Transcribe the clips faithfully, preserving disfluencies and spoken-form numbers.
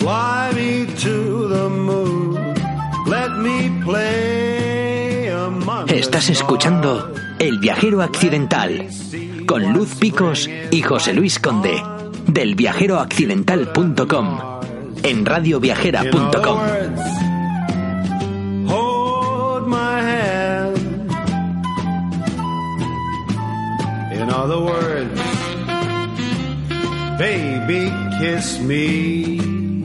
Fly me to the moon, let me play among Estás escuchando El Viajero Accidental con Luz Picos y José Luis Conde del viajero accidental punto com en radio viajera punto com. Hold my hand. In other words, baby, kiss me.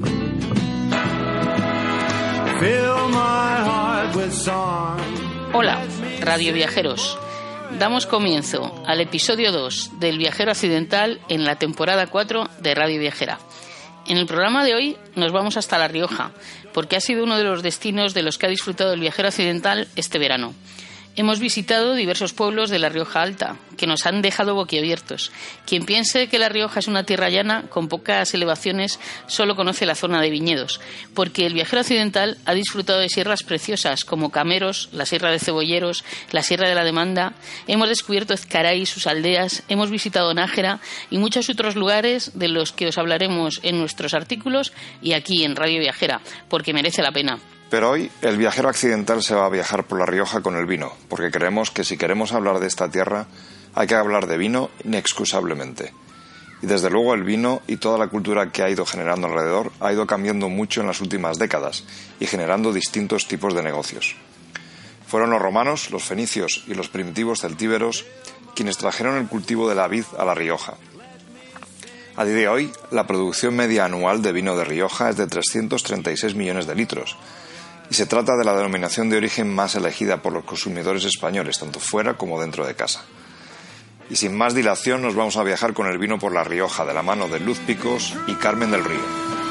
Fill my heart with song. Hola, radio viajeros. Damos comienzo al episodio dos del Viajero Accidental en la temporada cuatro de Radio Viajera. En el programa de hoy nos vamos hasta La Rioja, porque ha sido uno de los destinos de los que ha disfrutado el Viajero Accidental este verano. Hemos visitado diversos pueblos de La Rioja Alta, que nos han dejado boquiabiertos. Quien piense que La Rioja es una tierra llana, con pocas elevaciones, solo conoce la zona de viñedos, porque el Viajero Accidental ha disfrutado de sierras preciosas como Cameros, la Sierra de Cebolleros, la Sierra de la Demanda. Hemos descubierto Ezcaray y sus aldeas, hemos visitado Nájera y muchos otros lugares de los que os hablaremos en nuestros artículos y aquí en Radio Viajera, porque merece la pena. Pero hoy el viajero accidental se va a viajar por La Rioja con el vino, porque creemos que si queremos hablar de esta tierra hay que hablar de vino inexcusablemente. Y desde luego el vino y toda la cultura que ha ido generando alrededor ha ido cambiando mucho en las últimas décadas y generando distintos tipos de negocios. Fueron los romanos, los fenicios y los primitivos celtíberos quienes trajeron el cultivo de la vid a La Rioja. A día de hoy, la producción media anual de vino de Rioja es de trescientos treinta y seis millones de litros, y se trata de la denominación de origen más elegida por los consumidores españoles, tanto fuera como dentro de casa. Y sin más dilación nos vamos a viajar con el vino por La Rioja, de la mano de Luz Picos y Carmen del Río.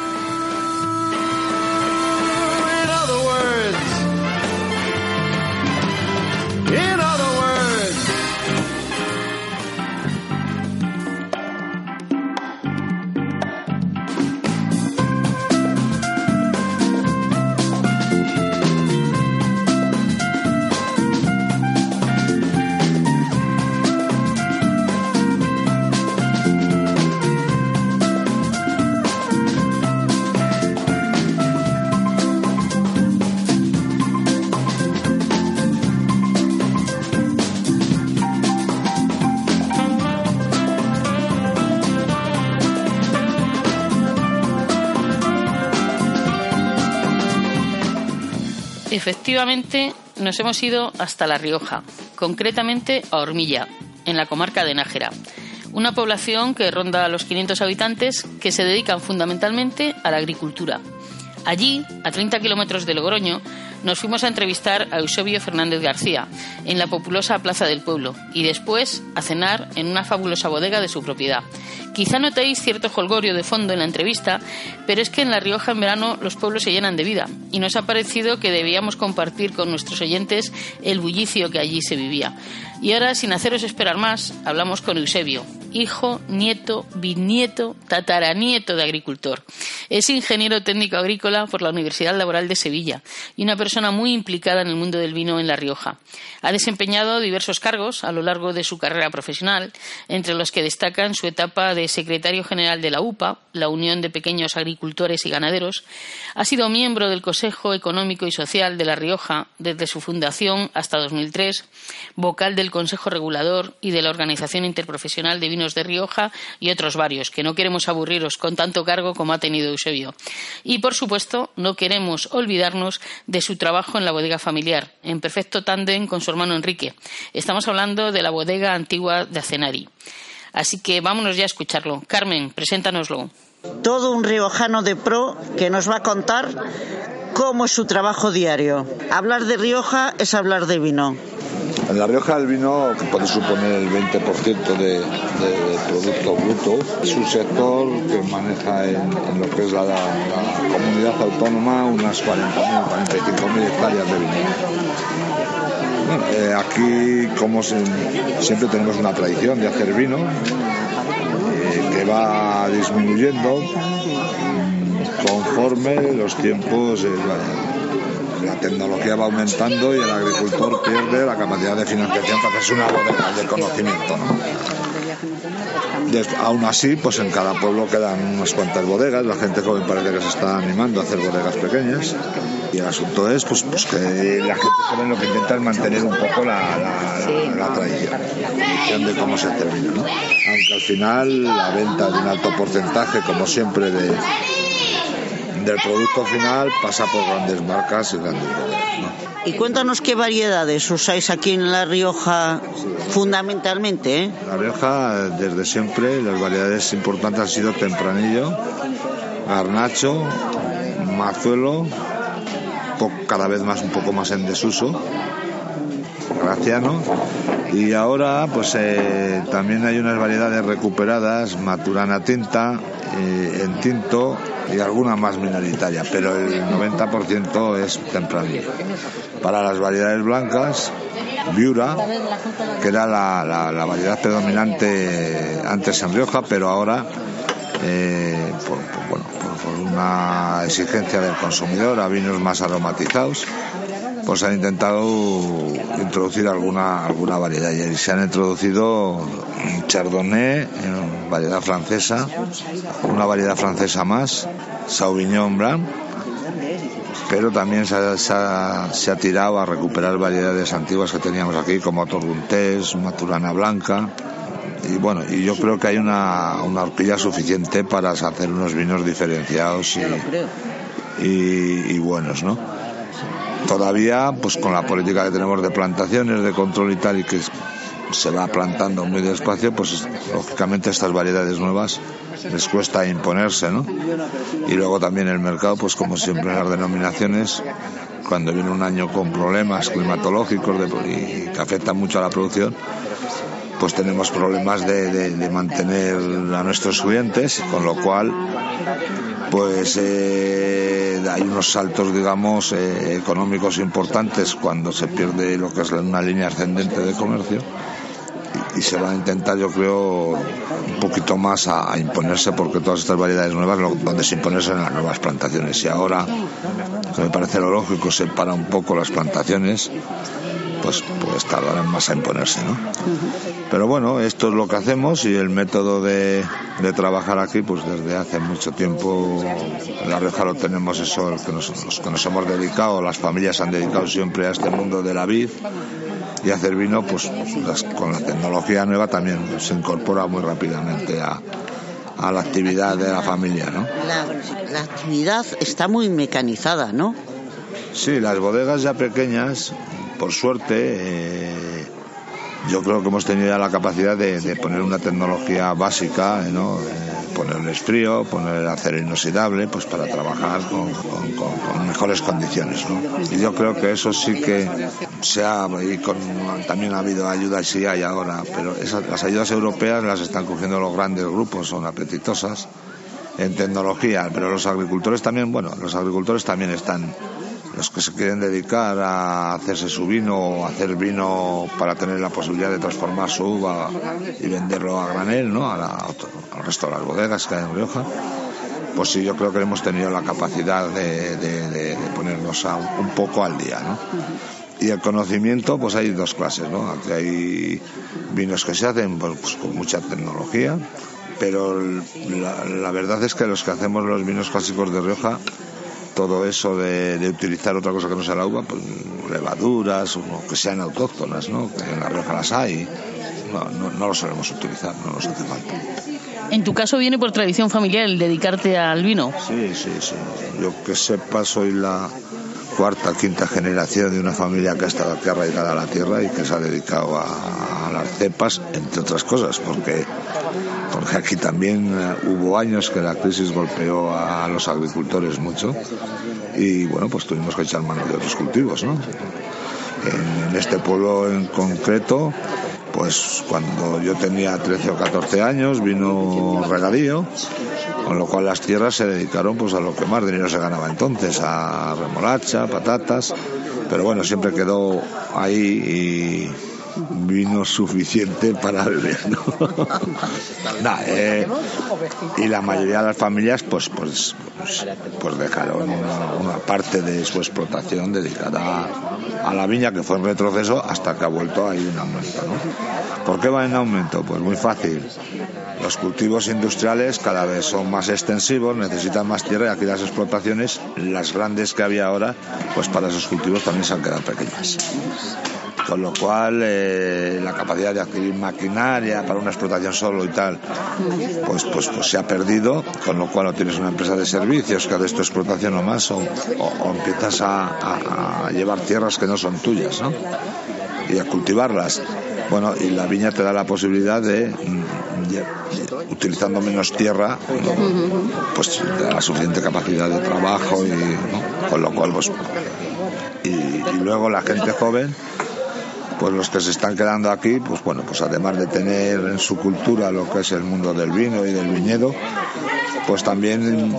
Efectivamente, nos hemos ido hasta La Rioja, concretamente a Ormilla, en la comarca de Nájera. Una población que ronda a los quinientos habitantes que se dedican fundamentalmente a la agricultura. Allí, a treinta kilómetros de Logroño, nos fuimos a entrevistar a Eusebio Fernández García en la populosa Plaza del Pueblo y después a cenar en una fabulosa bodega de su propiedad. Quizá notéis cierto jolgorio de fondo en la entrevista, pero es que en La Rioja en verano los pueblos se llenan de vida y nos ha parecido que debíamos compartir con nuestros oyentes el bullicio que allí se vivía. Y ahora, sin haceros esperar más, hablamos con Eusebio, hijo, nieto, bisnieto, tataranieto de agricultor. Es ingeniero técnico agrícola por la Universidad Laboral de Sevilla y una persona muy implicada en el mundo del vino en La Rioja. Ha desempeñado diversos cargos a lo largo de su carrera profesional, entre los que destacan su etapa de secretario general de la U P A, la Unión de Pequeños Agricultores y Ganaderos. Ha sido miembro del Consejo Económico y Social de La Rioja desde su fundación hasta dos mil tres, vocal del Consejo Regulador y de la Organización Interprofesional de Vinos de Rioja y otros varios, que no queremos aburriros con tanto cargo como ha tenido Eusebio. Y, por supuesto, no queremos olvidarnos de su trabajo en la bodega familiar, en perfecto tándem con su hermano Enrique. Estamos hablando de la bodega antigua de Acenari. Así que vámonos ya a escucharlo. Carmen, preséntanoslo. Todo un riojano de pro que nos va a contar cómo es su trabajo diario. Hablar de Rioja es hablar de vino. En La Rioja el vino puede suponer el veinte por ciento de, de, de Producto Bruto. Es un sector que maneja en, en lo que es la, la comunidad autónoma unas cuarenta mil, cuarenta y cinco mil hectáreas de vino. Bueno, eh, aquí, como se, siempre tenemos una tradición de hacer vino eh, que va disminuyendo conforme los tiempos, eh, la, la tecnología va aumentando y el agricultor pierde la capacidad de financiación para hacerse una bodega de conocimiento, ¿no? Des, aún así, pues en cada pueblo quedan unas cuantas bodegas. La gente joven parece que se está animando a hacer bodegas pequeñas. Y el asunto es pues, pues que la gente joven lo que intenta es mantener un poco la, la, la, la tradición, la tradición de cómo se termina, ¿no? Aunque al final la venta de un alto porcentaje, como siempre, de, del producto final pasa por grandes marcas y grandes bodegas, ¿no? Y cuéntanos qué variedades usáis aquí en La Rioja fundamentalmente, ¿eh? La Rioja, desde siempre, las variedades importantes han sido Tempranillo, Garnacho, Mazuelo, cada vez más un poco más en desuso, Graciano, y ahora pues eh, también hay unas variedades recuperadas, Maturana Tinta, eh, en tinto y alguna más minoritaria, pero el noventa por ciento es Tempranillo. Para las variedades blancas, Viura, que era la, la, la variedad predominante antes en Rioja, pero ahora eh, por, por, bueno, por, por una exigencia del consumidor a vinos más aromatizados, pues han intentado introducir alguna alguna variedad, y se han introducido Chardonnay, variedad francesa, una variedad francesa más, Sauvignon Blanc, pero también se ha, se, ha, se ha tirado a recuperar variedades antiguas que teníamos aquí, como Torrontés, Maturana Blanca, y bueno, y yo creo que hay una, una horquilla suficiente para hacer unos vinos diferenciados y, y, y buenos, ¿no? Todavía, pues con la política que tenemos de plantaciones, de control y tal, y que se va plantando muy despacio, pues lógicamente estas variedades nuevas les cuesta imponerse, ¿no? Y luego también el mercado, pues como siempre en las denominaciones, cuando viene un año con problemas climatológicos de, y que afectan mucho a la producción, pues tenemos problemas de, de, de mantener a nuestros clientes, con lo cual pues eh, hay unos saltos, digamos, eh, económicos importantes cuando se pierde lo que es una línea ascendente de comercio, y, y se va a intentar, yo creo, un poquito más a, a imponerse, porque todas estas variedades nuevas, lo, donde se imponerse en las nuevas plantaciones, y ahora, que me parece lo lógico, se para un poco las plantaciones, pues, pues tardarán más a imponerse, ¿no? Pero bueno, esto es lo que hacemos, y el método de, de trabajar aquí, pues desde hace mucho tiempo en La Rioja lo tenemos, eso, el que nos, los que nos hemos dedicado, las familias han dedicado siempre a este mundo de la vid y hacer vino, pues las, con la tecnología nueva también se incorpora muy rápidamente a, a la actividad de la familia, ¿no? La, la actividad está muy mecanizada, ¿no? Sí, las bodegas ya pequeñas, por suerte, eh, yo creo que hemos tenido ya la capacidad de, de poner una tecnología básica, ¿no? Eh, ponerles frío, poner el acero inoxidable, pues para trabajar con, con, con, con mejores condiciones, ¿no? Y yo creo que eso sí que se ha, y con, también ha habido ayudas, sí hay ahora, pero esas, las ayudas europeas las están cogiendo los grandes grupos, son apetitosas en tecnología, pero los agricultores también, bueno, los agricultores también están, los que se quieren dedicar a hacerse su vino o hacer vino para tener la posibilidad de transformar su uva y venderlo a granel, ¿no? A la, al resto de las bodegas que hay en Rioja, pues sí, yo creo que hemos tenido la capacidad de, de, de, de ponernos a, un poco al día, ¿no? Y el conocimiento, pues hay dos clases, ¿no? Aquí hay vinos que se hacen pues, pues con mucha tecnología, pero la, la verdad es que los que hacemos los vinos clásicos de Rioja, todo eso de, de utilizar otra cosa que no sea la uva, pues levaduras o que sean autóctonas, ¿no? Que en La Rioja las hay, no, no, no lo solemos utilizar, no nos hace falta. En tu caso viene por tradición familiar el dedicarte al vino. Sí, sí, sí. Yo que sepa soy la cuarta, quinta generación de una familia que ha estado aquí arraigada a la tierra y que se ha dedicado a, a las cepas, entre otras cosas, porque porque aquí también uh, hubo años que la crisis golpeó a los agricultores mucho y bueno, pues tuvimos que echar mano de otros cultivos, ¿no? En, en este pueblo en concreto, pues cuando yo tenía trece o catorce años vino regadío, con lo cual las tierras se dedicaron pues a lo que más dinero se ganaba entonces, a remolacha, patatas, pero bueno, siempre quedó ahí y vino suficiente para beber, ¿no? Nah, eh, y la mayoría de las familias pues pues pues, pues dejaron una, una parte de su explotación dedicada a, a la viña, que fue en retroceso hasta que ha vuelto a ir en aumento, ¿no? ¿Por qué va en aumento? Pues muy fácil. Los cultivos industriales cada vez son más extensivos, necesitan más tierra, y aquí las explotaciones, las grandes que había ahora, pues para esos cultivos también se han quedado pequeñas. Con lo cual eh, la capacidad de adquirir maquinaria para una explotación solo y tal, pues, pues, pues se ha perdido, con lo cual o tienes una empresa de servicios que hace tu explotación o más, o, o, o empiezas a, a, a llevar tierras que no son tuyas, ¿no? Y a cultivarlas. Bueno, y la viña te da la posibilidad de, de utilizando menos tierra, ¿no? Pues te da la suficiente capacidad de trabajo, y, ¿no? Con lo cual pues y, y luego la gente joven, pues los que se están quedando aquí, pues bueno, pues además de tener en su cultura lo que es el mundo del vino y del viñedo, pues también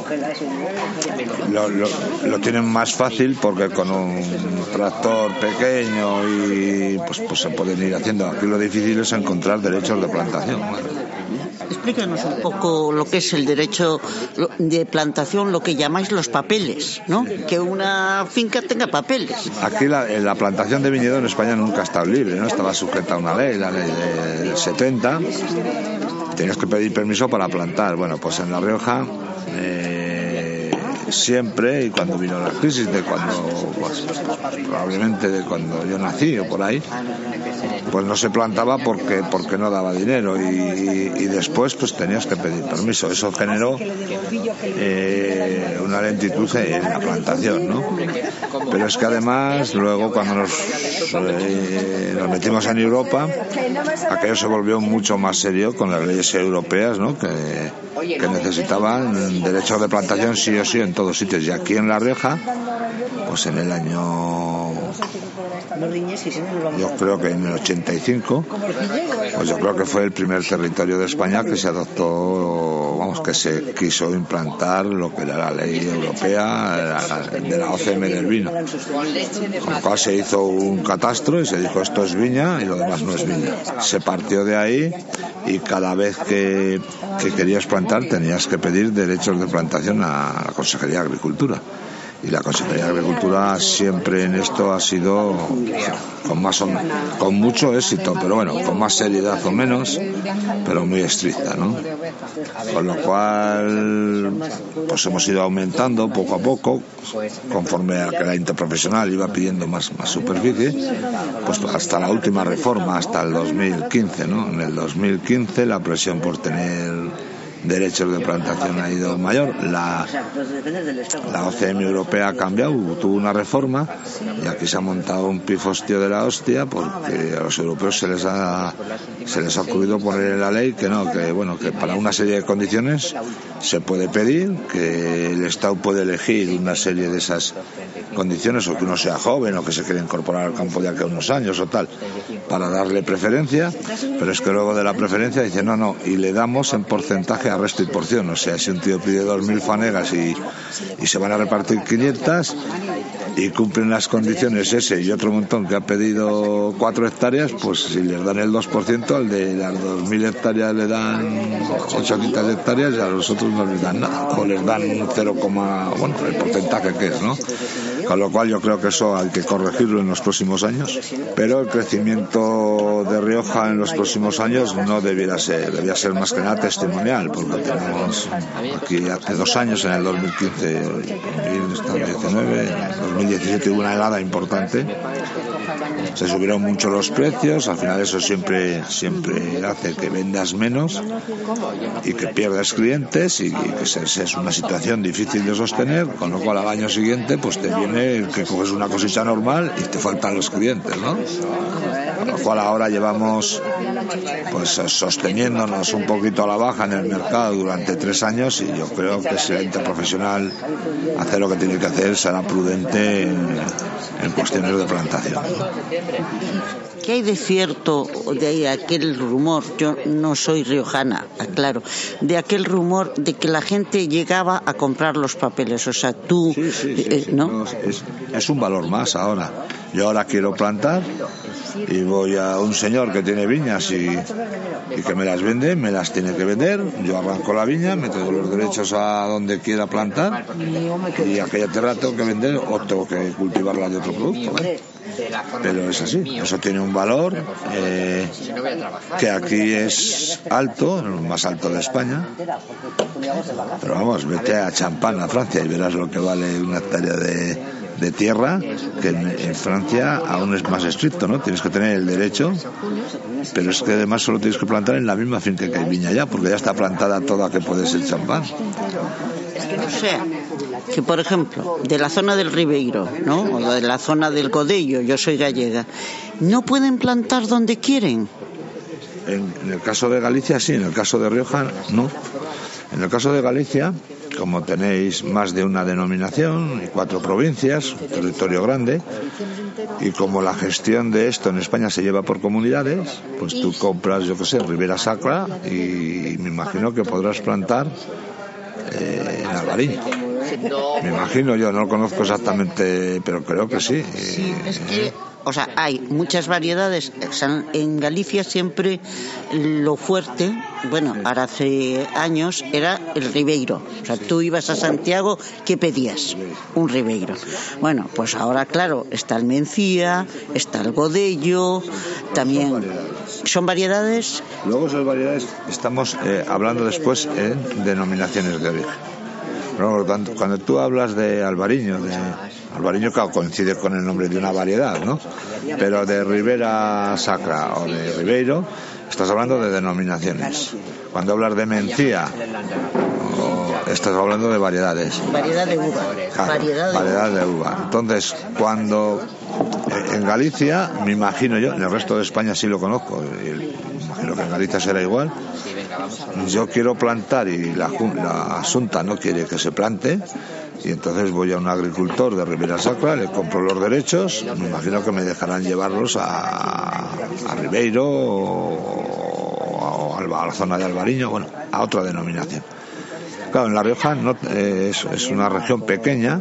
lo, lo, lo tienen más fácil, porque con un tractor pequeño y pues, pues se pueden ir haciendo. Aquí lo difícil es encontrar derechos de plantación. Explícanos un poco lo que es el derecho de plantación, lo que llamáis los papeles, ¿no? Que una finca tenga papeles. Aquí la, la plantación de viñedo en España nunca ha estado libre, ¿no? Estaba sujeta a una ley, la ley del setenta. Tenías que pedir permiso para plantar. Bueno, pues en La Rioja eh, siempre, y cuando vino la crisis de cuando, pues, probablemente de cuando yo nací o por ahí, pues no se plantaba porque porque no daba dinero, y, y, y después pues tenías que pedir permiso. Eso generó eh, una lentitud en la plantación, ¿no? Pero es que además luego cuando nos, eh, nos metimos en Europa, aquello se volvió mucho más serio con las leyes europeas, ¿no? que, que necesitaban derechos de plantación sí o sí en todos sitios. Y aquí en La Rioja, pues en el año, yo creo que en el ochenta y cinco, pues yo creo que fue el primer territorio de España que se adoptó, vamos, que se quiso implantar lo que era la ley europea de la O C M del vino. Con lo cual se hizo un catastro y se dijo esto es viña y lo demás no es viña. Se partió de ahí, y cada vez que, que querías plantar tenías que pedir derechos de plantación a la Consejería de Agricultura. Y la Consejería de Agricultura siempre en esto ha sido con más o menos, con mucho éxito, pero bueno, con más seriedad o menos, pero muy estricta, ¿no? Con lo cual pues hemos ido aumentando poco a poco, conforme a que la interprofesional iba pidiendo más, más superficie, pues hasta la última reforma, hasta el dos mil quince, ¿no? En el dos mil quince la presión por tener derechos de plantación ha ido mayor. La, la O C M europea ha cambiado, tuvo una reforma, y aquí se ha montado un pifostio de la hostia, porque a los europeos se les ha se les ha ocurrido poner en la ley que no, que bueno, que para una serie de condiciones se puede pedir, que el Estado puede elegir una serie de esas condiciones, o que uno sea joven o que se quiera incorporar al campo de aquí a unos años o tal, para darle preferencia, pero es que luego de la preferencia dice no, no, y le damos en porcentaje a resto y porción. O sea, si un tío pide dos mil fanegas y, y se van a repartir quinientas y cumplen las condiciones ese y otro montón que ha pedido cuatro hectáreas, pues si les dan el dos por ciento, al de las dos mil hectáreas le dan ochocientas hectáreas y a los otros no les dan nada, o les dan un cero, bueno, el porcentaje que es, ¿no? Con lo cual yo creo que eso hay que corregirlo en los próximos años, pero el crecimiento de Rioja en los próximos años no debiera ser, debería ser más que nada testimonial, porque tenemos aquí hace dos años, en el dos mil quince, dos mil diecinueve, dos mil diecisiete hubo una helada importante, se subieron mucho los precios, al final eso siempre siempre hace que vendas menos y que pierdas clientes, y que es una situación difícil de sostener, con lo cual al año siguiente pues te viene que coges una cosecha normal y te faltan los clientes, ¿no? Con lo cual ahora llevamos pues sosteniéndonos un poquito a la baja en el mercado durante tres años, y yo creo que si la interprofesional hace lo que tiene que hacer, será prudente en, en cuestiones de plantación. ¿Qué hay de cierto de aquel rumor? Yo no soy riojana, aclaro. De aquel rumor de que la gente llegaba a comprar los papeles. O sea, tú, sí, sí, sí, eh, sí. ¿no? No, es, es un valor más ahora. Yo ahora quiero plantar y voy a un señor que tiene viñas y, y que me las vende, me las tiene que vender. Yo arranco la viña, me tengo los derechos a donde quiera plantar y aquella tierra tengo que vender o tengo que cultivarla de otro producto, ¿eh? Pero es así, eso tiene un valor eh, que aquí es alto, el más alto de España. Pero vamos, vete a Champagne, a Francia, y verás lo que vale una hectárea de, de tierra, que en, en Francia aún es más estricto, ¿no? Tienes que tener el derecho, pero es que además solo tienes que plantar en la misma finca que hay viña ya, porque ya está plantada toda que puede ser champán. O sea, que por ejemplo, de la zona del Ribeiro, ¿no? O de la zona del Godello, yo soy gallega, ¿no pueden plantar donde quieren? En, en el caso de Galicia sí, en el caso de Rioja no. En el caso de Galicia, como tenéis más de una denominación y cuatro provincias, un territorio grande, y como la gestión de esto en España se lleva por comunidades, pues tú compras, yo qué sé, Ribera Sacra y me imagino que podrás plantar eh, en Albariño. Me imagino, yo no lo conozco exactamente, pero creo que sí. Sí, es que, o sea, hay muchas variedades. En Galicia siempre lo fuerte, bueno, ahora hace años, era el Ribeiro. O sea, tú ibas a Santiago, ¿qué pedías? Un Ribeiro. Bueno, pues ahora, claro, está el Mencía, está el Godello, también... ¿Son variedades? Luego esas variedades estamos eh, hablando después en denominaciones de origen. Pero cuando, cuando tú hablas de Albariño, de Albariño, claro, coincide con el nombre de una variedad, ¿no? Pero de Ribera Sacra o de Ribeiro, estás hablando de denominaciones. Cuando hablas de Mencía, o estás hablando de variedades. Variedad de uva. Claro, variedad, de variedad uva. de uva. Entonces, cuando en Galicia, me imagino yo, en el resto de España sí lo conozco, y me imagino que en Galicia será igual. Yo quiero plantar y la, la Asunta no quiere que se plante, y entonces voy a un agricultor de Ribera Sacra, le compro los derechos, me imagino que me dejarán llevarlos a, a Ribeiro o, o a la zona de Albariño, bueno, a otra denominación. Claro, en La Rioja no, eh, es, es una región pequeña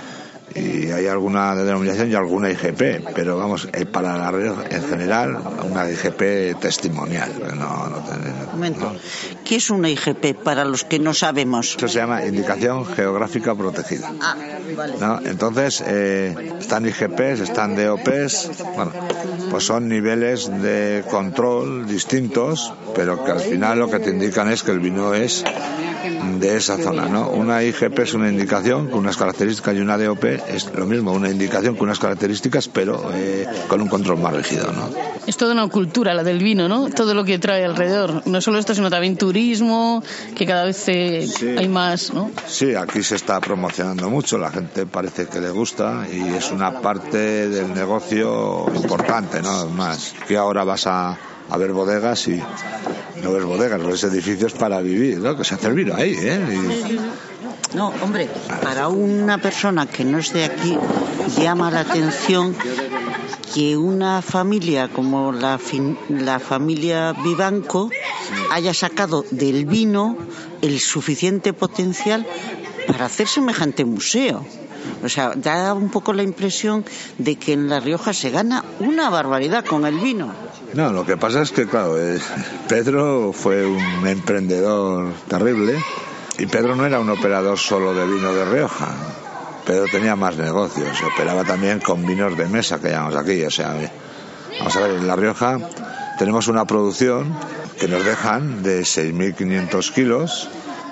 y hay alguna denominación y alguna I G P, pero vamos, eh, para La Rioja en general una I G P testimonial. No, no, Un momento, no. ¿qué es una I G P para los que no sabemos? Esto se llama Indicación Geográfica Protegida. Ah, vale. ¿No? Entonces, eh, están I G Ps, están D O Ps, bueno, pues son niveles de control distintos, pero que al final lo que te indican es que el vino es de esa zona, ¿no? Una I G P es una indicación con unas características y una D O P es lo mismo, una indicación con unas características, pero eh, con un control más rígido, ¿no? Es toda una cultura la del vino, ¿no? Todo lo que trae alrededor. No solo esto, sino también turismo, que cada vez eh, sí. hay más, ¿no? Sí, aquí se está promocionando mucho, la gente parece que le gusta y es una parte del negocio importante, ¿no? Más que ahora vas a, a ver bodegas y no ves bodegas, ves edificios para vivir, ¿no? Que se hace el vino ahí, ¿eh? Y... No, hombre, para una persona que no es de aquí llama la atención que una familia como la, fin, la familia Vivanco haya sacado del vino el suficiente potencial para hacer semejante museo. O sea, da un poco la impresión de que en La Rioja se gana una barbaridad con el vino. No, lo que pasa es que, claro, eh, Pedro fue un emprendedor terrible y Pedro no era un operador solo de vino de Rioja. Pedro tenía más negocios, operaba también con vinos de mesa que llamamos aquí. O sea, vamos a ver, en La Rioja tenemos una producción que nos dejan de seis mil quinientos kilos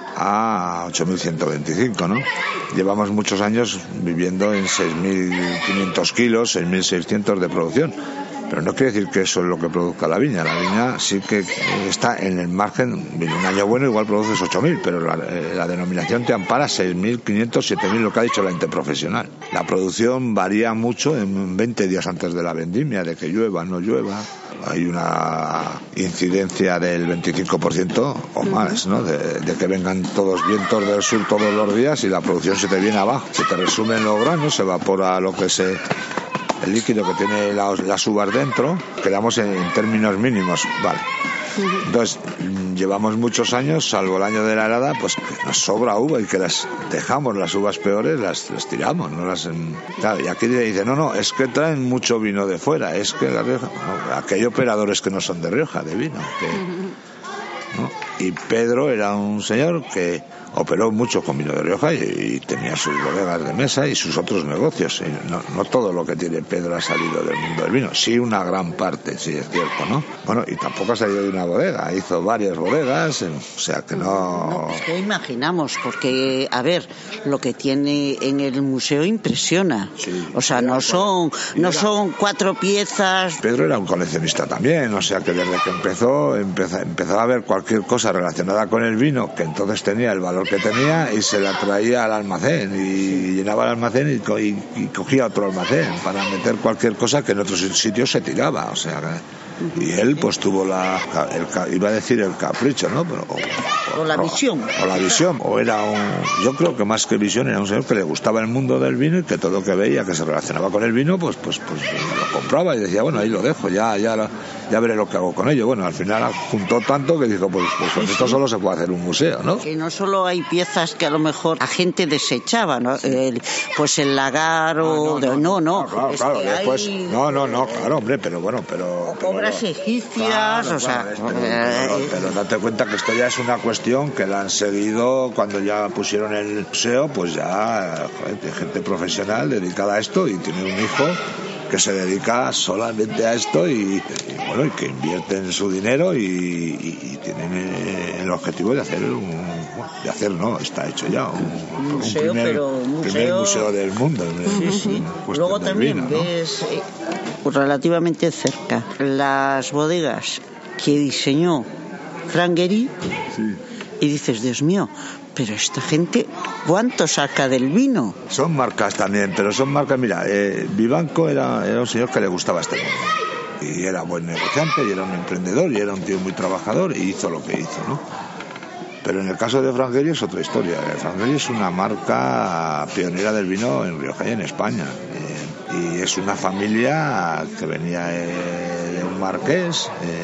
a ocho mil ciento veinticinco, ¿no? Llevamos muchos años viviendo en seis mil quinientos kilos, seis mil seiscientos de producción. Pero no quiere decir que eso es lo que produzca la viña. La viña sí que está en el margen. Un año bueno igual produces ocho mil, pero la, eh, la denominación te ampara seis mil quinientos, siete mil, lo que ha dicho la interprofesional. La producción varía mucho en veinte días antes de la vendimia, de que llueva, no llueva. Hay una incidencia del veinticinco por ciento o más, ¿no? De, de que vengan todos vientos del sur todos los días y la producción se te viene abajo. Se te resumen los granos, se evapora lo que se... el líquido que tiene las, las uvas dentro, quedamos en, en términos mínimos, vale. Entonces, llevamos muchos años, salvo el año de la helada, pues que nos sobra uva y que las dejamos, las uvas peores las, las tiramos, no las... Claro, y aquí dice, no, no, es que traen mucho vino de fuera, es que la Rioja... No, aquí hay operadores que no son de Rioja, de vino, que... ¿no? Y Pedro era un señor que operó mucho con vino de Rioja y, y tenía sus bodegas de mesa y sus otros negocios. Y no, no todo lo que tiene Pedro ha salido del mundo del vino, sí una gran parte, sí es cierto, ¿no? Bueno, y tampoco ha salido de una bodega, hizo varias bodegas, o sea que no... No, pues que imaginamos, porque, a ver, lo que tiene en el museo impresiona. Sí, o sea, no son, no son cuatro piezas. Pedro era un coleccionista también, o sea que desde que empezó, empezó, empezó a ver cualquier cosa relacionada con el vino, que entonces tenía el valor que tenía, y se la traía al almacén y llenaba el almacén y, co- y, y cogía otro almacén para meter cualquier cosa que en otros sitios se tiraba, o sea que, y él pues tuvo la el, iba a decir el capricho, ¿no? Pero, o, O la visión. o la visión, o era un, yo creo que más que visión era un señor que le gustaba el mundo del vino y que todo lo que veía que se relacionaba con el vino pues pues pues lo compraba y decía, bueno, ahí lo dejo, ya ya ya veré lo que hago con ello. Bueno, al final juntó tanto que dijo, pues, pues con esto solo se puede hacer un museo, ¿no? Que no solo hay piezas que a lo mejor la gente desechaba, ¿no? El, pues el lagar o... Ah, no, no, no, no, claro, es claro, que después, hay... no, no, no, claro, hombre, pero bueno, pero... pero obras no. egipcias, Claro, o sea... claro, pero, pero, eh, pero date cuenta que esto ya es una cuestión que la han seguido cuando ya pusieron el museo, pues ya, joder, hay gente profesional dedicada a esto y tiene un hijo que se dedica solamente a esto y, y bueno, y que invierten su dinero y, y, y tienen el objetivo de hacer un, bueno, de hacer no, está hecho ya un, Un museo, un primer, pero un primer museo- museo del mundo. Sí, sí. Luego también vino, ¿no? ves eh, relativamente cerca las bodegas que diseñó Frank Gehry Sí. y dices, Dios mío, pero esta gente, ¿cuánto saca del vino? Son marcas también, pero son marcas, mira, eh, Vivanco era, era un señor que le gustaba este mundo. Y era buen negociante, y era un emprendedor, y era un tío muy trabajador, y hizo lo que hizo, ¿no? Pero en el caso de Frank Gehry es otra historia. Frank Gehry es una marca pionera del vino en Rioja y en España. Eh, y es una familia que venía eh, de un marqués, eh,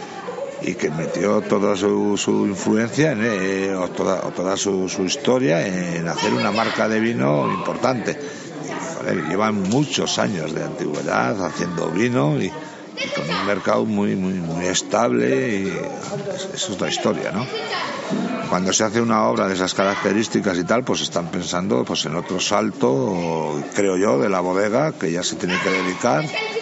y que metió toda su, su influencia en, eh, o toda, o toda su, su historia en hacer una marca de vino importante. Y, joder, llevan muchos años de antigüedad haciendo vino y, y con un mercado muy muy muy estable y es, es otra historia, ¿no? Cuando se hace una obra de esas características y tal, pues están pensando pues en otro salto, creo yo, de la bodega, que ya se tiene que dedicar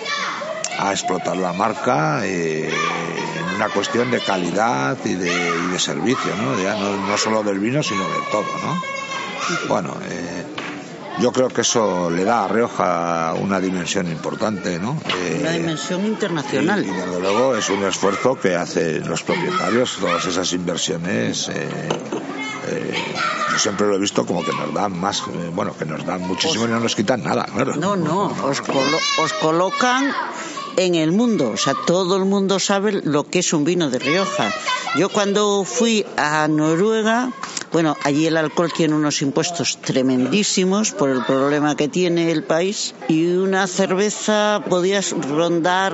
a explotar la marca eh, en una cuestión de calidad y de, y de servicio, ¿no? Ya no, no solo del vino, sino de todo, ¿no? Bueno, eh, yo creo que eso le da a Rioja una dimensión importante, ¿no? Eh, Una dimensión internacional. Y, y desde luego es un esfuerzo que hacen los propietarios, todas esas inversiones. Eh, eh, yo siempre lo he visto como que nos dan más, eh, bueno, que nos dan muchísimo y no nos quitan nada, claro. No, no, os, colo- os colocan en el mundo, o sea, todo el mundo sabe lo que es un vino de Rioja. Yo cuando fui a Noruega, bueno, allí el alcohol tiene unos impuestos tremendísimos por el problema que tiene el país, y una cerveza podías rondar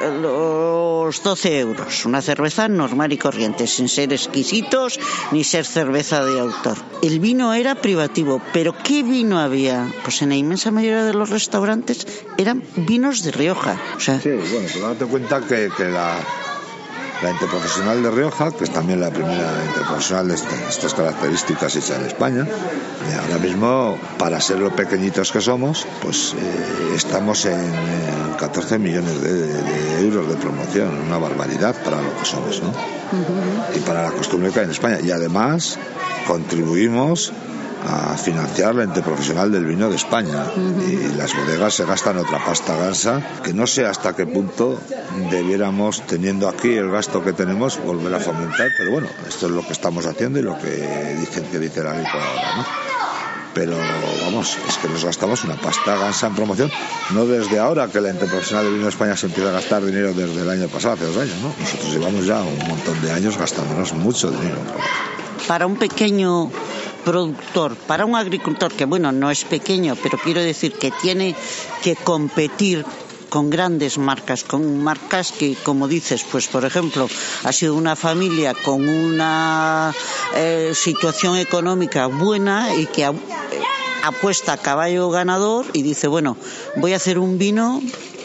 los doce euros, una cerveza normal y corriente, sin ser exquisitos ni ser cerveza de autor. El vino era privativo, pero ¿qué vino había? Pues en la inmensa mayoría de los restaurantes eran vinos de Rioja, o sea, Sí, bueno, pero date cuenta que, que la, la Interprofesional de Rioja, que es también la primera interprofesional de esta- estas características hecha en España, eh, ahora mismo, para ser lo pequeñitos que somos, pues eh, estamos en, en catorce millones de, de euros de promoción, una barbaridad para lo que somos, ¿no? Uh-huh. Y para la costumbre que hay en España. Y además contribuimos a financiar la Interprofesional del Vino de España. Uh-huh. Y las bodegas se gastan otra pasta gansa, que no sé hasta qué punto debiéramos, teniendo aquí el gasto que tenemos, volver a fomentar, pero bueno, esto es lo que estamos haciendo y lo que dicen que dice la ley por ahora, ¿no? Pero vamos, es que nos gastamos una pasta gansa en promoción, no desde ahora, que la Interprofesional del Vino de España se empieza a gastar dinero desde el año pasado, hace dos años, ¿no? Nosotros llevamos ya un montón de años gastándonos mucho dinero en promoción. para un pequeño productor, para un agricultor que, bueno, no es pequeño, pero quiero decir que tiene que competir con grandes marcas, con marcas que, como dices, pues por ejemplo, ha sido una familia con una eh, situación económica buena y que ha, eh, apuesta a caballo ganador y dice, bueno, voy a hacer un vino,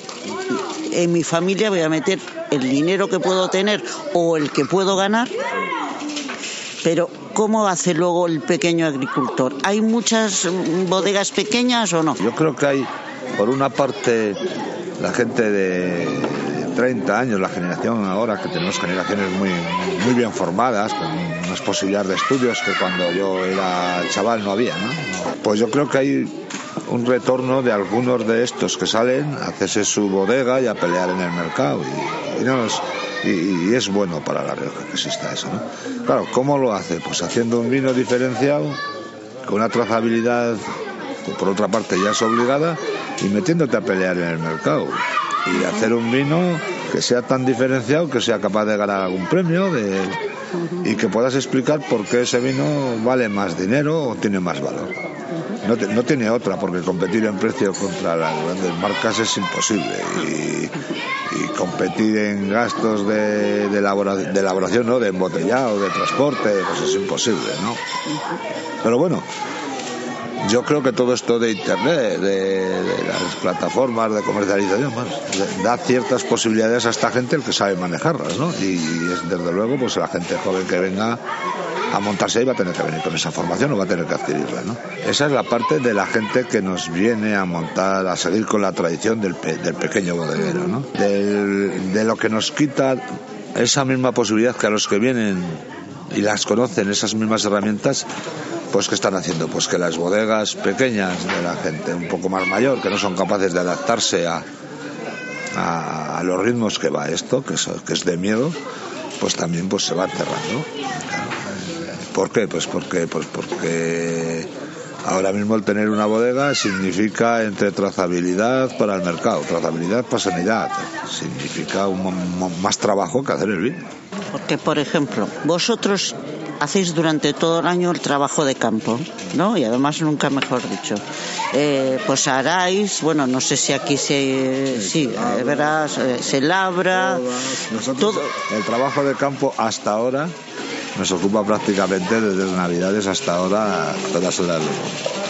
en mi familia voy a meter el dinero que puedo tener o el que puedo ganar, pero ¿cómo hace luego el pequeño agricultor? ¿Hay muchas bodegas pequeñas o no? Yo creo que hay, por una parte, la gente de treinta años, la generación ahora, que tenemos generaciones muy, muy bien formadas, con unas posibilidades de estudios que cuando yo era chaval no había, ¿no? Pues yo creo que hay un retorno de algunos de estos que salen a hacerse su bodega y a pelear en el mercado. Y, y, no es, y, y es bueno para La Rioja que exista eso, ¿no? Claro, ¿cómo lo hace? Pues haciendo un vino diferenciado, con una trazabilidad que por otra parte ya es obligada, y metiéndote a pelear en el mercado y hacer un vino que sea tan diferenciado que sea capaz de ganar algún premio de, y que puedas explicar por qué ese vino vale más dinero o tiene más valor. No, te, no tiene otra, porque competir en precio contra las grandes marcas es imposible y, y competir en gastos de, de, elabora, de elaboración, ¿no? De embotellado, de transporte, pues es imposible, ¿no? Pero bueno, yo creo que todo esto de internet, de, de las plataformas de comercialización, bueno, da ciertas posibilidades a esta gente el que sabe manejarlas, ¿no? Y es, desde luego, pues la gente joven que venga a montarse ahí va a tener que venir con esa formación o va a tener que adquirirla, ¿no? Esa es la parte de la gente que nos viene a montar, a seguir con la tradición del, pe, del pequeño bodeguero, ¿no? Del, de lo que nos quita esa misma posibilidad que a los que vienen y las conocen, esas mismas herramientas, pues ¿qué están haciendo? Pues que las bodegas pequeñas de la gente un poco más mayor, que no son capaces de adaptarse a, a, a los ritmos que va esto, que es, que es de miedo, pues también pues se va cerrando. ¿Por qué? Pues porque, pues porque ahora mismo el tener una bodega significa entre trazabilidad para el mercado, trazabilidad para sanidad, significa un, un, más trabajo que hacer el vino. Porque, por ejemplo, vosotros hacéis durante todo el año el trabajo de campo, ¿no? Y además nunca mejor dicho. Eh, pues haráis, bueno, no sé si aquí se, sí, sí eh, verás, eh, se labra. Nosotros, todo. El trabajo de campo hasta ahora nos ocupa prácticamente desde las Navidades hasta ahora todas horas del mundo.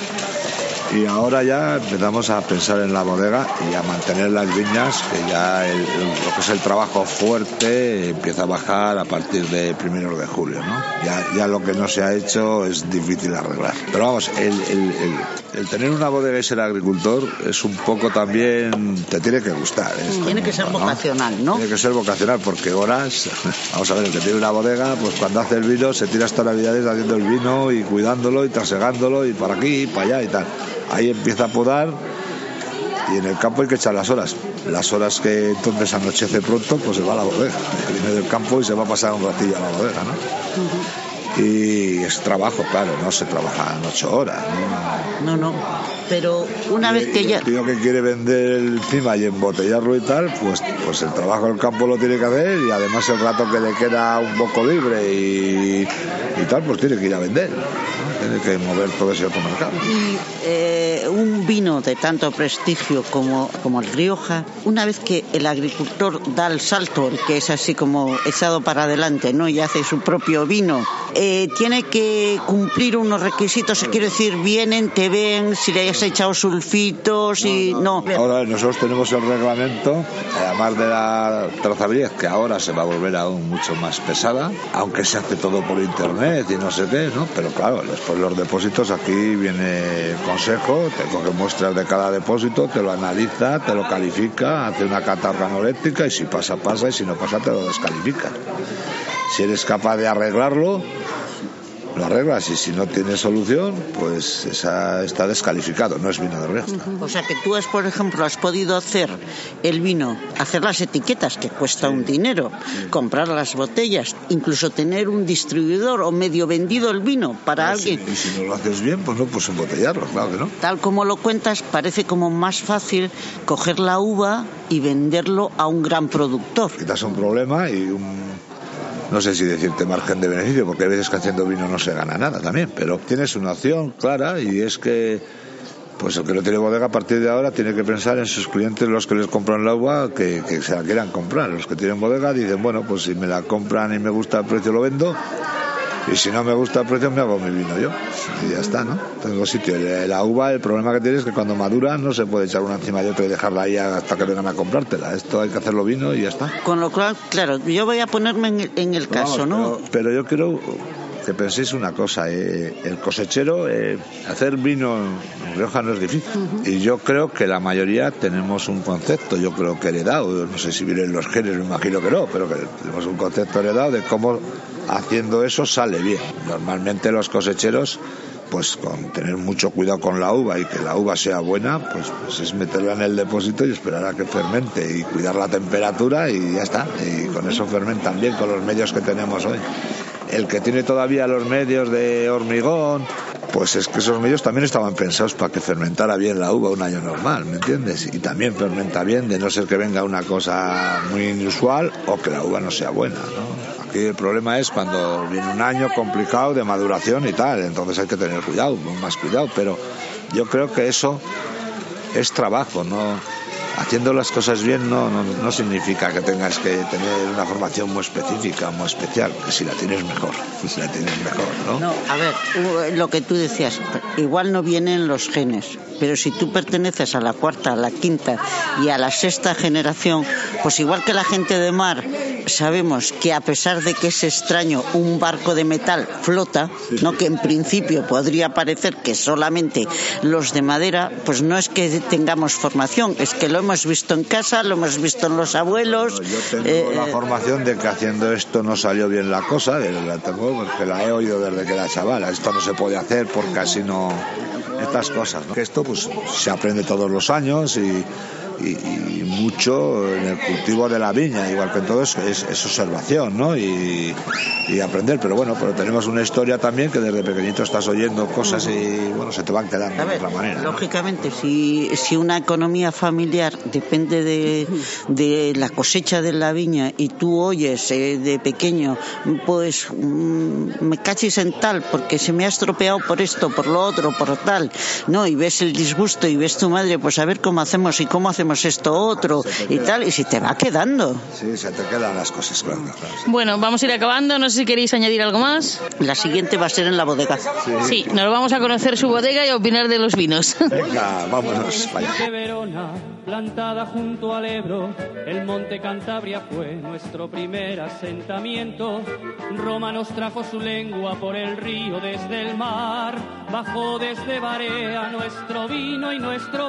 Y ahora ya empezamos a pensar en la bodega y a mantener las viñas, que ya el, lo que es el trabajo fuerte empieza a bajar a partir de primeros de julio, ¿no? Ya, ya lo que no se ha hecho es difícil arreglar. Pero vamos, el, el, el, el tener una bodega y ser agricultor es un poco también, te tiene que gustar. ¿eh? Tiene que ser ¿no? vocacional, ¿no? Tiene que ser vocacional, porque horas, vamos a ver, el que tiene una bodega, pues cuando hace el vino se tira hasta Navidades haciendo el vino y cuidándolo y trasegándolo y para aquí y para allá y tal. Ahí empieza a podar y en el campo hay que echar las horas. Las horas que entonces anochece pronto, pues se va a la bodega. Viene del campo y se va a pasar un ratillo a la bodega, ¿no? Uh-huh. Y es trabajo, claro, no se trabaja en ocho horas. No, no, no. Pero una y, vez que ya... El tío que quiere vender encima y embotellarlo y tal, pues, pues el trabajo del campo lo tiene que hacer y además el rato que le queda un poco libre y, y tal, pues tiene que ir a vender, ¿no? Tiene que mover todo ese otro mercado. Y eh, un vino de tanto prestigio como, como el Rioja, una vez que el agricultor da el salto, el que es así como echado para adelante, ¿no? Y hace su propio vino, eh, tiene que cumplir unos requisitos, quiero decir, vienen, te ven, si le has echado sulfitos y no. no. Ahora nosotros tenemos el reglamento, además de la trazabilidad, que ahora se va a volver aún mucho más pesada, aunque se hace todo por internet y no sé qué, ¿no? Pero claro, después los depósitos, aquí viene el consejo, te coge muestras de cada depósito, te lo analiza, te lo califica, hace una cata organoléptica y si pasa, pasa y si no pasa, te lo descalifica. Si eres capaz de arreglarlo, lo arreglas y si no tienes solución, pues esa está descalificado, no es vino de Rioja. O sea que tú has, por ejemplo, has podido hacer el vino, hacer las etiquetas, que cuesta sí. un dinero, sí. comprar las botellas, incluso tener un distribuidor o medio vendido el vino para no, alguien. Sí. Y si no lo haces bien, pues no, pues embotellarlo, claro que no. Tal como lo cuentas, parece como más fácil coger la uva y venderlo a un gran productor. Quitas un problema y un no sé si decirte margen de beneficio, porque hay veces que haciendo vino no se gana nada también, pero tienes una opción clara, y es que pues el que no tiene bodega a partir de ahora tiene que pensar en sus clientes, los que les compran la uva, que, que se la quieran comprar. Los que tienen bodega dicen, bueno, pues si me la compran y me gusta el precio lo vendo, y si no me gusta el precio me hago mi vino yo, y ya está, ¿no? Tengo sitio. La uva, el problema que tiene es que cuando madura no se puede echar una encima de otra y dejarla ahí hasta que vengan a comprártela. Esto hay que hacerlo vino y ya está. Con lo cual, claro, yo voy a ponerme en el, en el caso, ¿no? Pero, pero yo quiero que penséis una cosa, eh, el cosechero, eh, hacer vino en Rioja no es difícil, uh-huh. Y yo creo que la mayoría tenemos un concepto, yo creo que heredado, no sé si vienen los genes, me imagino que no, pero que tenemos un concepto heredado de cómo haciendo eso sale bien. Normalmente los cosecheros, pues con tener mucho cuidado con la uva y que la uva sea buena, pues, pues es meterla en el depósito y esperar a que fermente y cuidar la temperatura y ya está, y con eso fermentan bien con los medios que tenemos hoy. El que tiene todavía los medios de hormigón, pues es que esos medios también estaban pensados para que fermentara bien la uva un año normal, ¿me entiendes? Y también fermenta bien, de no ser que venga una cosa muy inusual o que la uva no sea buena, ¿no? Aquí el problema es cuando viene un año complicado de maduración y tal, entonces hay que tener cuidado, más cuidado, pero yo creo que eso es trabajo, ¿no? Haciendo las cosas bien no, no, no significa que tengas que tener una formación muy específica, muy especial, que si la tienes mejor, si la tienes mejor, ¿no? No, a ver, lo que tú decías, igual no vienen los genes, pero si tú perteneces a la cuarta, a la quinta y a la sexta generación, pues igual que la gente de mar, sabemos que a pesar de que es extraño, un barco de metal flota, ¿no? Que en principio podría parecer que solamente los de madera, pues no es que tengamos formación, es que lo hemos visto en casa, lo hemos visto en los abuelos. Bueno, yo tengo eh, la formación de que haciendo esto no salió bien la cosa, de la tengo porque la he oído desde que era chavala. Esto no se puede hacer porque así no, estas cosas, ¿no? Que esto pues se aprende todos los años y Y, y mucho en el cultivo de la viña, igual que en todo eso, es, es observación, ¿no? Y, y aprender, pero bueno, pero tenemos una historia también que desde pequeñito estás oyendo cosas y bueno, se te van quedando de otra manera, ¿no? Lógicamente, si, si una economía familiar depende de, de la cosecha de la viña y tú oyes eh, de pequeño, pues mmm, me cachis en tal porque se me ha estropeado por esto, por lo otro, por tal, ¿no? Y ves el disgusto y ves tu madre, pues a ver cómo hacemos y cómo hacemos esto otro y tal, y si te va quedando. Sí, se te quedan las cosas, claro, claro. Bueno, vamos a ir acabando, no sé si queréis añadir algo más. La siguiente va a ser en la bodega. Sí, sí, nos vamos a conocer su bodega y a opinar de los vinos. Venga, vámonos, vaya. Verona, plantada junto al Ebro, el monte Cantabria fue nuestro primer asentamiento. Roma nos trajo su lengua por el río desde el mar, bajó desde Barea nuestro vino y nuestro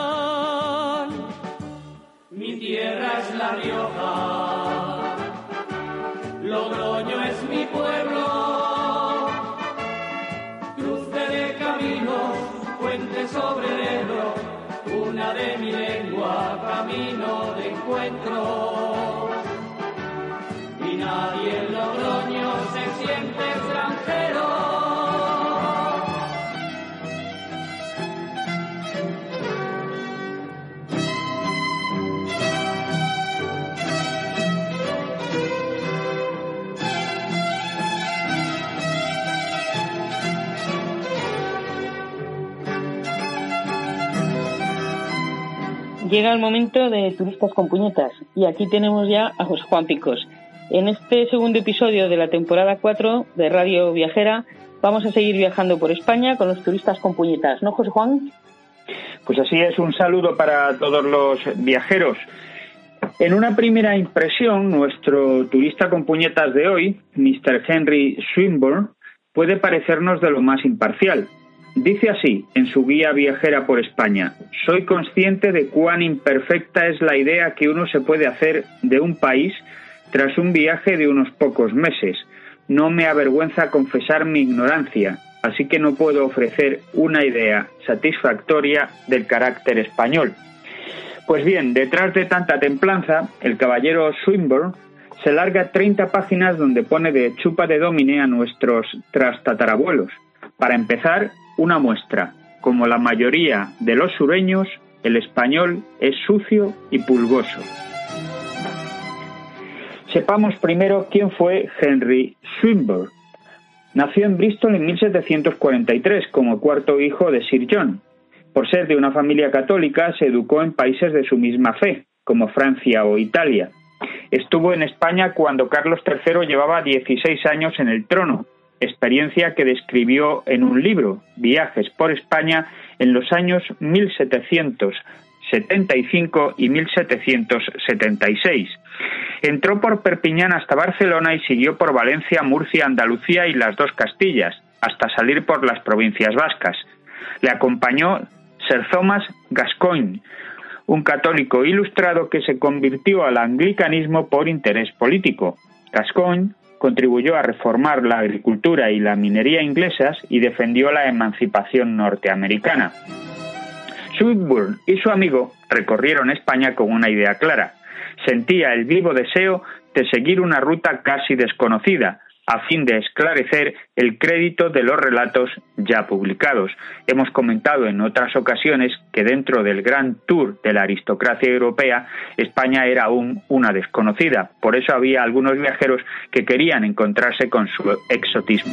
pan. Mi tierra es La Rioja, Logroño es mi pueblo, cruce de caminos, puente sobre el Ebro, una de mi lengua, camino de encuentro. Y nadie en Logroño se siente extranjero. Llega el momento de Turistas con Puñetas y aquí tenemos ya a José Juan Picos. En este segundo episodio de la temporada cuatro de Radio Viajera vamos a seguir viajando por España con los Turistas con Puñetas, ¿no, José Juan? Pues así es, un saludo para todos los viajeros. En una primera impresión, nuestro turista con puñetas de hoy, mister Henry Swinburne, puede parecernos de lo más imparcial. Dice así, en su guía viajera por España: soy consciente de cuán imperfecta es la idea que uno se puede hacer de un país tras un viaje de unos pocos meses. No me avergüenza confesar mi ignorancia, así que no puedo ofrecer una idea satisfactoria del carácter español. Pues bien, detrás de tanta templanza, el caballero Swinburne se larga treinta páginas donde pone de chupa de domine a nuestros trastatarabuelos. Para empezar, una muestra. Como la mayoría de los sureños, el español es sucio y pulgoso. Sepamos primero quién fue Henry Swinburne. Nació en Bristol en mil setecientos cuarenta y tres como cuarto hijo de Sir John. Por ser de una familia católica, se educó en países de su misma fe, como Francia o Italia. Estuvo en España cuando Carlos tercero llevaba dieciséis años en el trono, experiencia que describió en un libro, Viajes por España, en los años mil setecientos setenta y cinco y mil setecientos setenta y seis. Entró por Perpiñán hasta Barcelona y siguió por Valencia, Murcia, Andalucía y las dos Castillas, hasta salir por las provincias vascas. Le acompañó Sir Thomas Gascoigne, un católico ilustrado que se convirtió al anglicanismo por interés político. Gascoigne contribuyó a reformar la agricultura y la minería inglesas y defendió la emancipación norteamericana. Swinburne y su amigo recorrieron España con una idea clara. Sentía el vivo deseo de seguir una ruta casi desconocida, a fin de esclarecer el crédito de los relatos ya publicados. Hemos comentado en otras ocasiones que dentro del gran tour de la aristocracia europea, España era aún una desconocida. Por eso había algunos viajeros que querían encontrarse con su exotismo.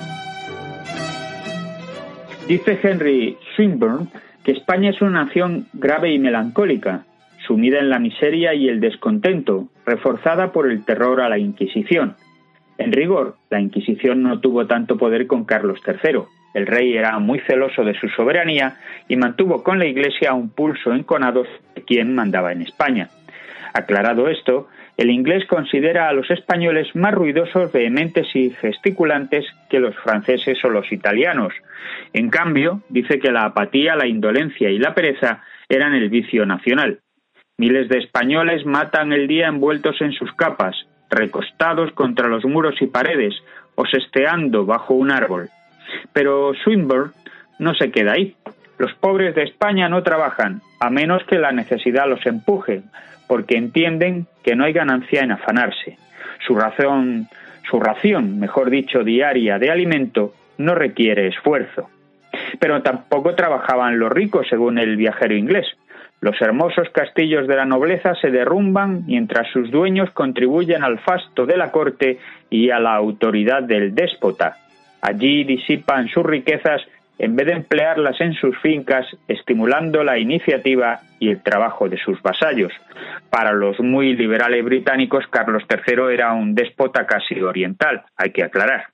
Dice Henry Swinburne que España es una nación grave y melancólica, sumida en la miseria y el descontento, reforzada por el terror a la Inquisición. En rigor, la Inquisición no tuvo tanto poder con Carlos tercero. El rey era muy celoso de su soberanía y mantuvo con la Iglesia un pulso enconado de quien mandaba en España. Aclarado esto, el inglés considera a los españoles más ruidosos, vehementes y gesticulantes que los franceses o los italianos. En cambio, dice que la apatía, la indolencia y la pereza eran el vicio nacional. Miles de españoles matan el día envueltos en sus capas, recostados contra los muros y paredes, o sesteando bajo un árbol. Pero Swinburne no se queda ahí. Los pobres de España no trabajan, a menos que la necesidad los empuje, porque entienden que no hay ganancia en afanarse. Su razón, su ración, mejor dicho, diaria de alimento, no requiere esfuerzo. Pero tampoco trabajaban los ricos, según el viajero inglés. Los hermosos castillos de la nobleza se derrumban mientras sus dueños contribuyen al fasto de la corte y a la autoridad del déspota. Allí disipan sus riquezas en vez de emplearlas en sus fincas, estimulando la iniciativa y el trabajo de sus vasallos. Para los muy liberales británicos, Carlos tercero era un déspota casi oriental, hay que aclarar.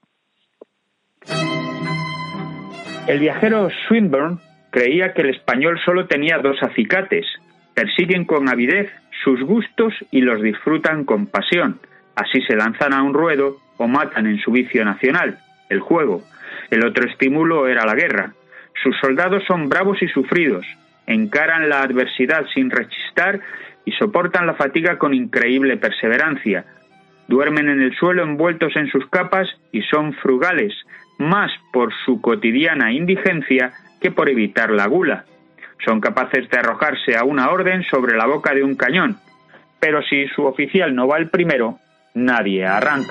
El viajero Swinburne creía que el español solo tenía dos acicates: persiguen con avidez sus gustos y los disfrutan con pasión. Así se lanzan a un ruedo o matan en su vicio nacional, el juego. El otro estímulo era la guerra. Sus soldados son bravos y sufridos, encaran la adversidad sin rechistar y soportan la fatiga con increíble perseverancia. Duermen en el suelo envueltos en sus capas y son frugales, más por su cotidiana indigencia que por evitar la gula. Son capaces de arrojarse a una orden sobre la boca de un cañón, pero si su oficial no va el primero, nadie arranca.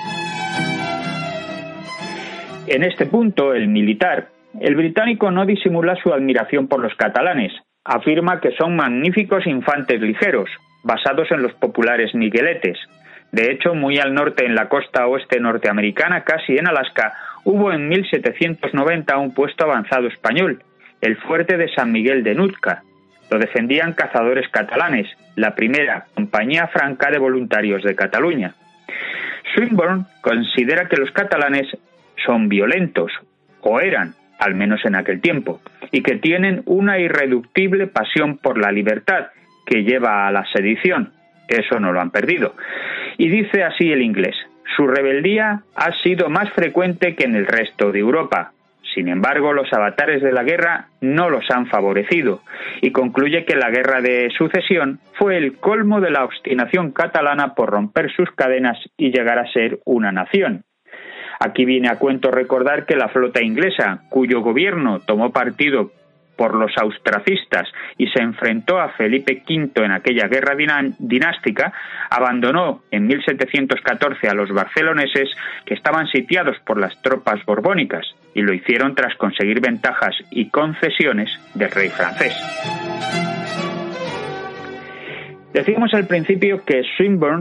En este punto, el militar, el británico no disimula su admiración por los catalanes. Afirma que son magníficos infantes ligeros, basados en los populares migueletes. De hecho, muy al norte, en la costa oeste norteamericana, casi en Alaska, hubo en mil setecientos noventa un puesto avanzado español, el fuerte de San Miguel de Nootka. Lo defendían cazadores catalanes, la primera compañía franca de voluntarios de Cataluña. Swinburne considera que los catalanes son violentos, o eran, al menos en aquel tiempo, y que tienen una irreductible pasión por la libertad, que lleva a la sedición. Eso no lo han perdido. Y dice así el inglés: su rebeldía ha sido más frecuente que en el resto de Europa. Sin embargo, los avatares de la guerra no los han favorecido, y concluye que la guerra de sucesión fue el colmo de la obstinación catalana por romper sus cadenas y llegar a ser una nación. Aquí viene a cuento recordar que la flota inglesa, cuyo gobierno tomó partido por los austracistas y se enfrentó a Felipe quinto en aquella guerra dinástica, abandonó en mil setecientos catorce a los barceloneses, que estaban sitiados por las tropas borbónicas, y lo hicieron tras conseguir ventajas y concesiones del rey francés. Decíamos al principio que Swinburne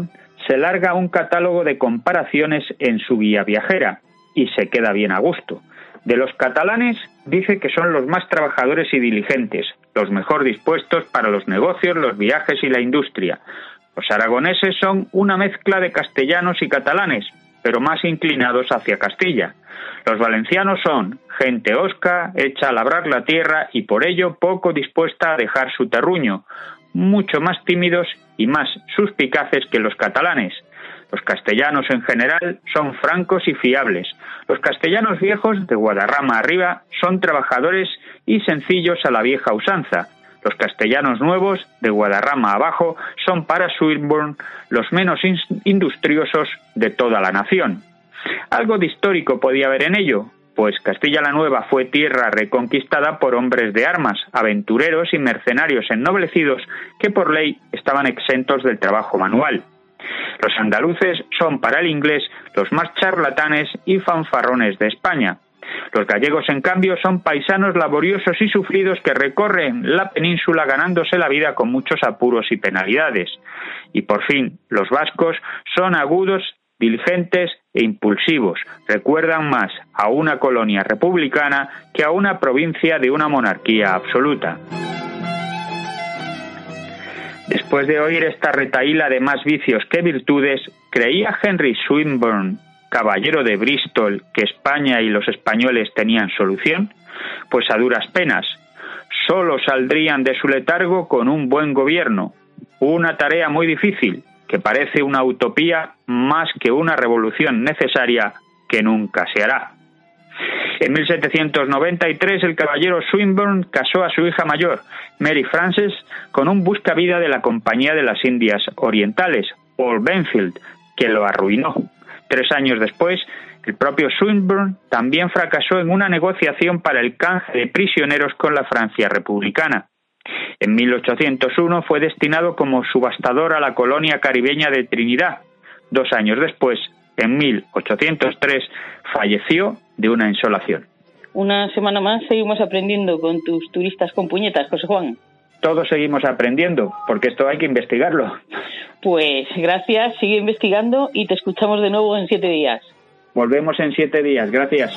se larga un catálogo de comparaciones en su guía viajera y se queda bien a gusto. De los catalanes dice que son los más trabajadores y diligentes, los mejor dispuestos para los negocios, los viajes y la industria. Los aragoneses son una mezcla de castellanos y catalanes, pero más inclinados hacia Castilla. Los valencianos son gente hosca, hecha a labrar la tierra y por ello poco dispuesta a dejar su terruño, mucho más tímidos y más suspicaces que los catalanes. Los castellanos en general son francos y fiables. Los castellanos viejos, de Guadarrama arriba, son trabajadores y sencillos a la vieja usanza. Los castellanos nuevos, de Guadarrama abajo, son para Swinburne los menos industriosos de toda la nación. Algo de histórico podía haber en ello, pues Castilla la Nueva fue tierra reconquistada por hombres de armas, aventureros y mercenarios ennoblecidos que por ley estaban exentos del trabajo manual. Los andaluces son para el inglés los más charlatanes y fanfarrones de España. Los gallegos, en cambio, son paisanos laboriosos y sufridos que recorren la península ganándose la vida con muchos apuros y penalidades. Y por fin, los vascos son agudos, diligentes e impulsivos. Recuerdan más a una colonia republicana que a una provincia de una monarquía absoluta. Después de oír esta retahíla de más vicios que virtudes, ¿creía Henry Swinburne, caballero de Bristol, que España y los españoles tenían solución? Pues a duras penas. Solo saldrían de su letargo con un buen gobierno. Una tarea muy difícil, que parece una utopía más que una revolución necesaria que nunca se hará. En mil setecientos noventa y tres el caballero Swinburne casó a su hija mayor, Mary Frances, con un buscavida de la Compañía de las Indias Orientales, Paul Benfield, que lo arruinó. Tres años después, el propio Swinburne también fracasó en una negociación para el canje de prisioneros con la Francia republicana. En mil ochocientos uno fue destinado como subastador a la colonia caribeña de Trinidad. Dos años después, en mil ochocientos tres, falleció de una insolación. Una semana más seguimos aprendiendo con tus turistas con puñetas, José Juan. Todos seguimos aprendiendo, porque esto hay que investigarlo. Pues gracias, sigue investigando y te escuchamos de nuevo en siete días. Volvemos en siete días, gracias.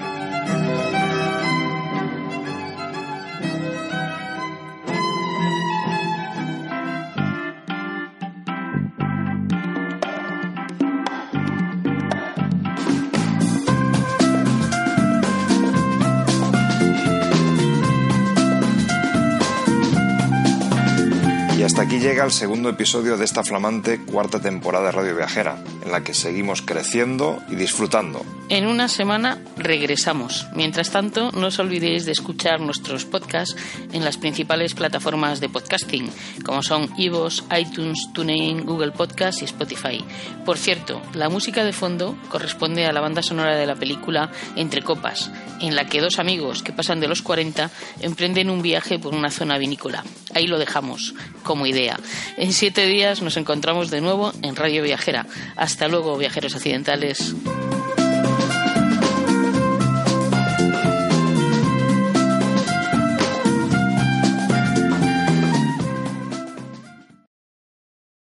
Y hasta aquí llega el segundo episodio de esta flamante cuarta temporada de Radio Viajera, en la que seguimos creciendo y disfrutando. En una semana regresamos. Mientras tanto, no os olvidéis de escuchar nuestros podcasts en las principales plataformas de podcasting, como son iVoox, iTunes, TuneIn, Google Podcasts y Spotify. Por cierto, la música de fondo corresponde a la banda sonora de la película Entre Copas, en la que dos amigos que pasan de los cuarenta emprenden un viaje por una zona vinícola. Ahí lo dejamos, como idea. En siete días nos encontramos de nuevo en Radio Viajera. Hasta luego, viajeros accidentales.